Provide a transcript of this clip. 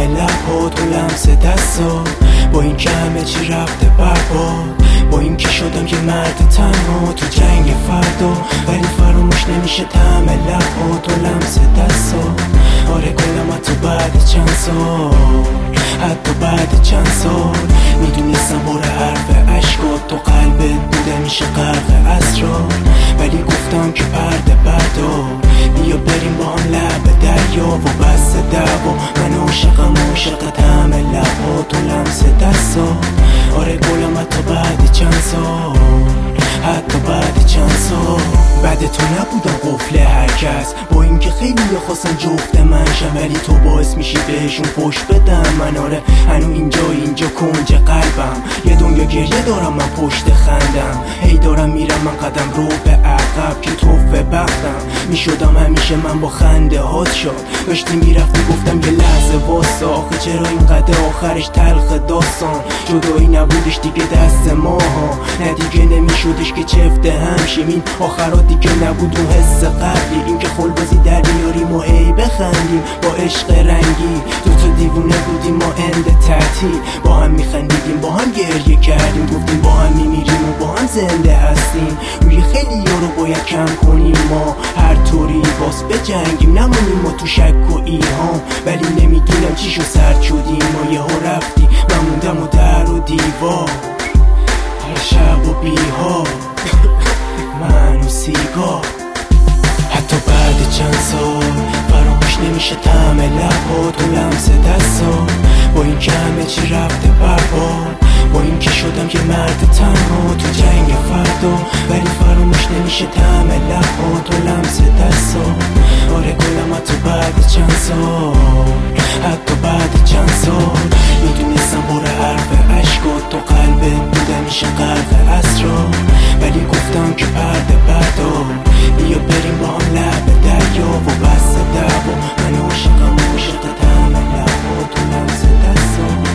لبات و لمس دستا، با این که همه چی رفته برباد، با این که شدم یه مرد تنها تو جنگ فردا، ولی فراموش نمیشه طعم لبات و لمس دستا. آره گلم حتی بعد چند سال، حتی بعد چند سال میدونستم باره حرف عشقات تو قلبت بوده میشه غرق اسرار، ولی گفتم که پرده بردار، بیا بریم با هم لب دریا و بس دعوا، من عاشق طعم لبات و لمس دستا. آره گلم حتی بعد چند سال، حتی بعد چند سال بعد تو نبودم قفل هر کس، با اینکه خیلی خواستن جفت من شم، ولی تو باعث میشی بهشون پشت بدم. من آره هنو اینجا کنج قلبم، یه دنیا گریه دارم من پشت خندم، هی دارم میرم من قدم رو به عقب که توفه بختم، میشدم همیشه من با خنده هات شد، داشتی میرفتی گفتم یه لحظه واسا، آخه چرا اینقدر آخرش تلخ داستان، جدایی نبودش دیگه دست ماها، نه دیگه نمیشدش که چفته همشیم، این آخرات دیگه نبود اون حس قبلی، این که خلبازی در بیاریم و هی بخندیم با عشق رنگی، دوتا دیوونه بودیم ما اند تعطیل، با هم میخندیدیم با هم گریه کردیم، گفتیم با هم میمیریم و با هم زنده هستیم، روی خیلی یارو باید کم کنیم ما هر طوری باز بجنگیم، نمونیم ما تو شک و ایهام، ولی نمیدونم چی شو سرد شدیم ما یهو رفتی، من موندم و در و دیوار هر شب و بیها من و سیگار. حتی بعد چند سال فراموش نمیشه طعم لبات و لمس دستا، با این که همه چی رفته برباد، با این که شدم یه مرد تنها تو جنگ فردا، ولی فراموش نمیشه طعم لبات و لمس دستا. آره گلم حتی بعد چند سال، حتی بعد چند سال میدونستم باره حرف عشقات تو قلبت بوده میشه غرق اسرار، ولی گفتم که پرده بردار، بیا بریم با هم لب دریا و بس دعوا، من عاشق طعم لبات و لمس دستا.